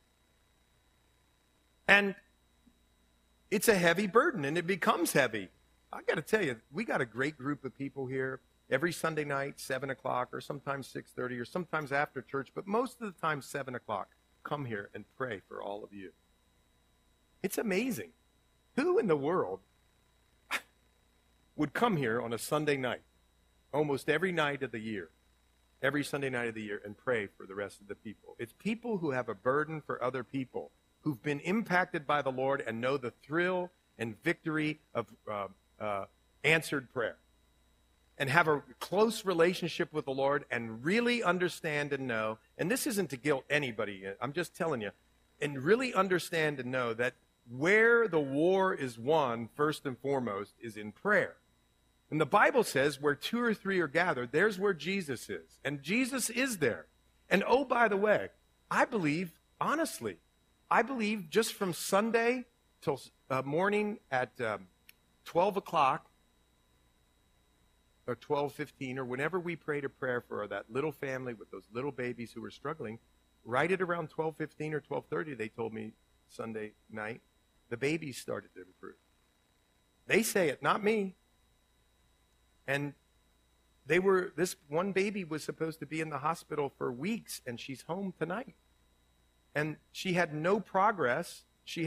And it's a heavy burden, and it becomes heavy. I got to tell you, we got a great group of people here every Sunday night, 7 o'clock, or sometimes 6:30, or sometimes after church, but most of the time 7 o'clock. Come here and pray for all of you. It's amazing. Who in the world would come here on a Sunday night, almost every night of the year, every Sunday night of the year, and pray for the rest of the people? It's people who have a burden for other people, who've been impacted by the Lord and know the thrill and victory of answered prayer, and have a close relationship with the Lord and really understand and know, and this isn't to guilt anybody, I'm just telling you, and really understand and know that where the war is won, first and foremost, is in prayer. And the Bible says where 2 or 3 are gathered, there's where Jesus is. And Jesus is there. And oh, by the way, I believe, honestly, just from Sunday till morning at 12 o'clock, or 12:15, or whenever we prayed a prayer for that little family with those little babies who were struggling, right at around 12:15 or 12:30, they told me Sunday night, the babies started to improve. They say it, not me. And this one baby was supposed to be in the hospital for weeks, and she's home tonight. And she had no progress.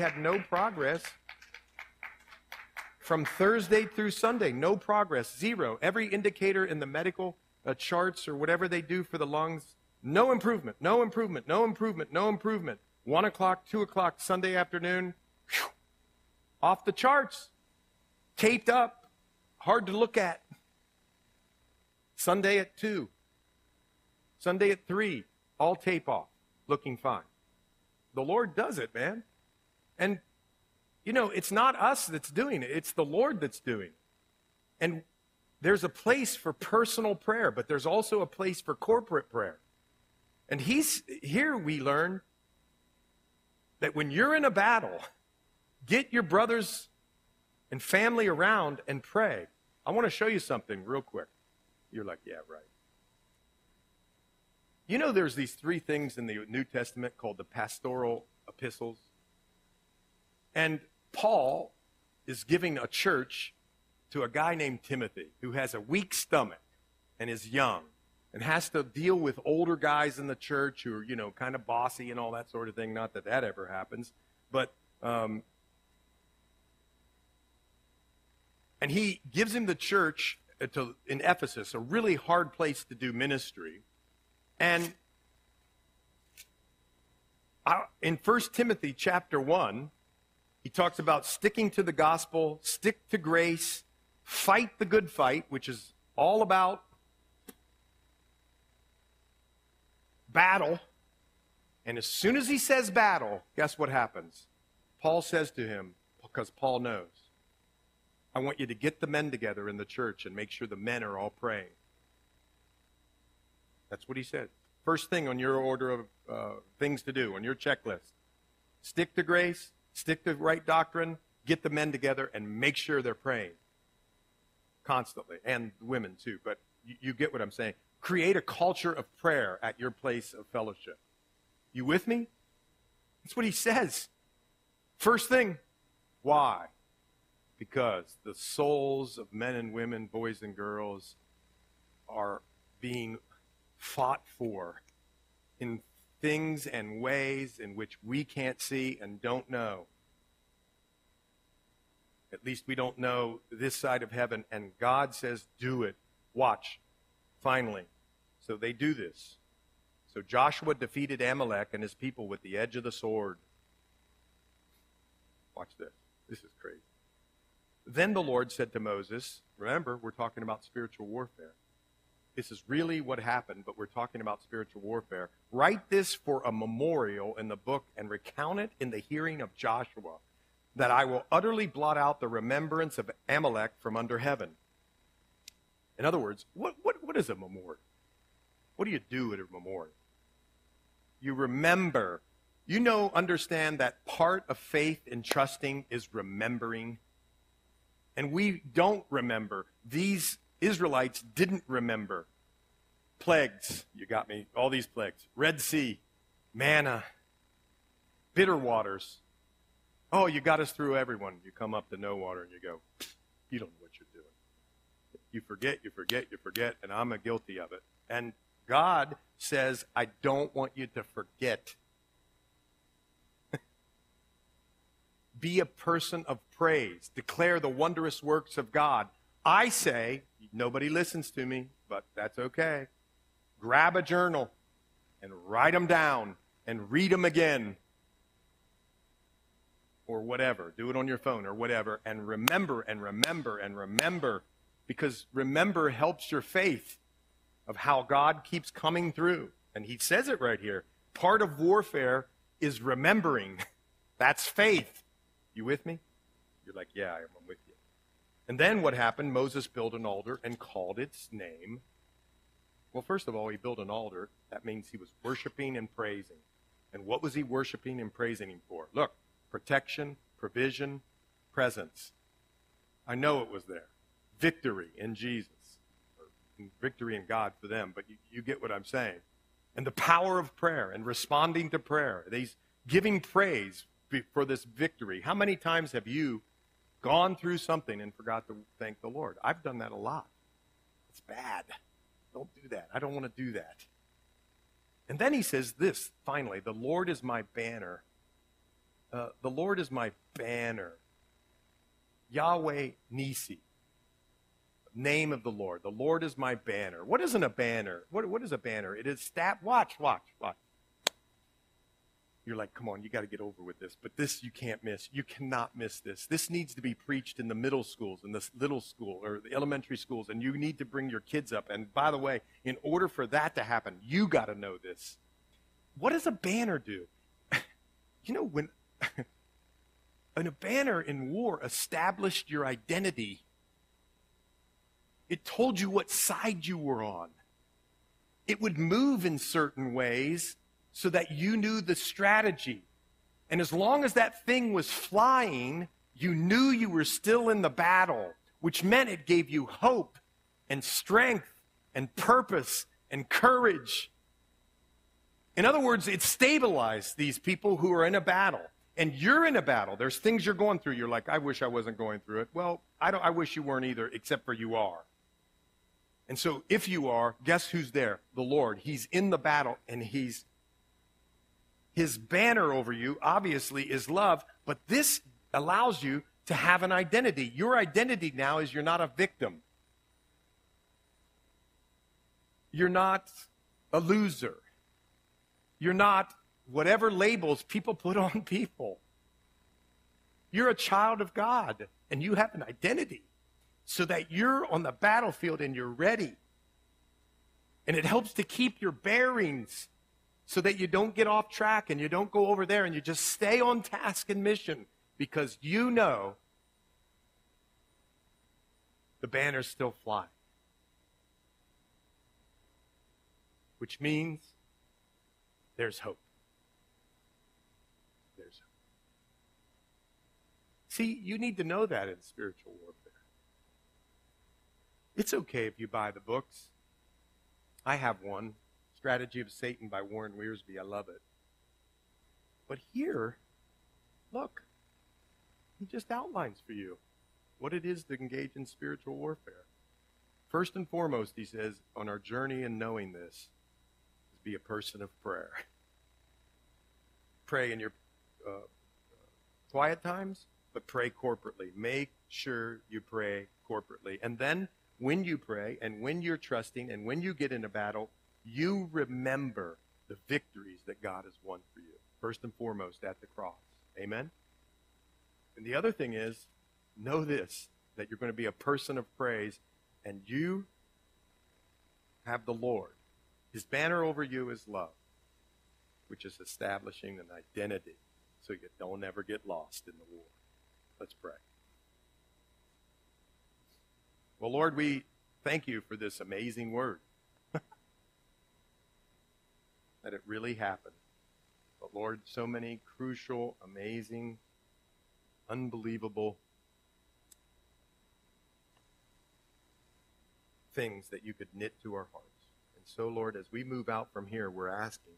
From Thursday through Sunday, no progress, zero. Every indicator in the medical charts or whatever they do for the lungs, no improvement, no improvement, no improvement, no improvement. 1 o'clock, 2 o'clock, Sunday afternoon, whew, off the charts, taped up, hard to look at. Sunday at 2, Sunday at 3, all tape off, looking fine. The Lord does it, man. And it's not us that's doing it. It's the Lord that's doing it. And there's a place for personal prayer, but there's also a place for corporate prayer. And here we learn that when you're in a battle, get your brothers and family around and pray. I want to show you something real quick. You're like, yeah, right. There's these 3 things in the New Testament called the pastoral epistles. And Paul is giving a church to a guy named Timothy who has a weak stomach and is young and has to deal with older guys in the church who are, kind of bossy and all that sort of thing. Not that ever happens. But, and he gives him the church in Ephesus, a really hard place to do ministry. And in 1 Timothy chapter 1, he talks about sticking to the gospel, stick to grace, fight the good fight, which is all about battle. And as soon as he says battle, guess what happens? Paul says to him, because Paul knows, I want you to get the men together in the church and make sure the men are all praying. That's what he said. First thing on your order of things to do, on your checklist. Stick to grace, stick to right doctrine, get the men together, and make sure they're praying constantly, and women too. But you get what I'm saying. Create a culture of prayer at your place of fellowship. You with me? That's what he says. First thing. Why? Because the souls of men and women, boys and girls, are being fought for in things and ways in which we can't see and don't know. At least we don't know this side of heaven. And God says, do it. Watch. Finally. So they do this. So Joshua defeated Amalek and his people with the edge of the sword. Watch this. This is crazy. Then the Lord said to Moses, remember, we're talking about spiritual warfare. This is really what happened, but we're talking about spiritual warfare. Write this for a memorial in the book and recount it in the hearing of Joshua, that I will utterly blot out the remembrance of Amalek from under heaven. In other words, what is a memorial? What do you do at a memorial? You remember. You understand that part of faith in trusting is remembering. And we don't remember. These Israelites didn't remember. Plagues, you got me, all these plagues. Red Sea, manna, bitter waters. Oh, you got us through everyone. You come up to no water and you go, you don't know what you're doing. You forget, and I'm guilty of it. And God says, I don't want you to forget. Be a person of praise. Declare the wondrous works of God. I say, nobody listens to me, but that's okay. Grab a journal and write them down and read them again. Or whatever. Do it on your phone or whatever. And remember and remember and remember. Because remember helps your faith of how God keeps coming through. And he says it right here. Part of warfare is remembering. That's faith. You with me? You're like, yeah, I'm with you. And then what happened? Moses built an altar and called its name. Well, first of all, he built an altar. That means he was worshiping and praising. And what was he worshiping and praising him for? Look, protection, provision, presence. I know it was there. Victory in Jesus. Or victory in God for them. But you get what I'm saying. And the power of prayer and responding to prayer. He's giving praise for this victory. How many times have you gone through something and forgot to thank the Lord? I've done that a lot. It's bad. Don't do that. I don't want to do that. And then he says this, finally, the Lord is my banner. The Lord is my banner. Yahweh Nisi. Name of the Lord. The Lord is my banner. What isn't a banner? What is a banner? It is staff. Watch. You're like, come on, you got to get over with this. But this you can't miss. You cannot miss this. This needs to be preached in the middle schools, in the little school, or the elementary schools, and you need to bring your kids up. And by the way, in order for that to happen, you got to know this. What does a banner do? When a banner in war established your identity, it told you what side you were on. It would move in certain ways so that you knew the strategy. And as long as that thing was flying, you knew you were still in the battle, which meant it gave you hope and strength and purpose and courage. In other words, it stabilized these people who are in a battle. And you're in a battle. There's things you're going through. You're like, I wish I wasn't going through it. Well, I wish you weren't either, except for you are. And so if you are, guess who's there? The Lord. He's in the battle, and his banner over you, obviously, is love, but this allows you to have an identity. Your identity now is you're not a victim. You're not a loser. You're not whatever labels people put on people. You're a child of God, and you have an identity so that you're on the battlefield and you're ready. And it helps to keep your bearings so that you don't get off track and you don't go over there, and you just stay on task and mission because you know the banner's still flying. which means there's hope. There's hope. See, you need to know that in spiritual warfare. It's okay if you buy the books. I have one, Strategy of Satan by Warren Wiersbe. I love it. But here, look, he just outlines for you what it is to engage in spiritual warfare. First and foremost, he says, on our journey in knowing this, is be a person of prayer. Pray in your quiet times, but pray corporately. Make sure you pray corporately. And then when you pray and when you're trusting and when you get in a battle, you remember the victories that God has won for you. First and foremost, at the cross. Amen? And the other thing is, know this, that you're going to be a person of praise, and you have the Lord. His banner over you is love, which is establishing an identity so you don't ever get lost in the war. Let's pray. Well, Lord, we thank you for this amazing word. That it really happened. But Lord, so many crucial, amazing, unbelievable things that you could knit to our hearts. And so, Lord, as we move out from here, we're asking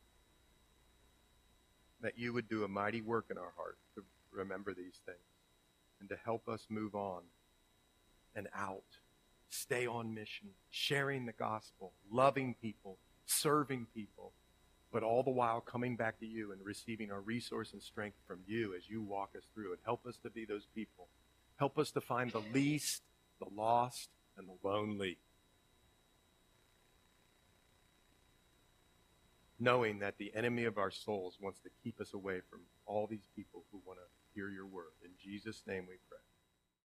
that you would do a mighty work in our heart to remember these things and to help us move on and out, stay on mission, sharing the gospel, loving people, serving people, but all the while coming back to you and receiving our resource and strength from you as you walk us through it. Help us to be those people. Help us to find the least, the lost, and the lonely, knowing that the enemy of our souls wants to keep us away from all these people who want to hear your word. In Jesus' name we pray.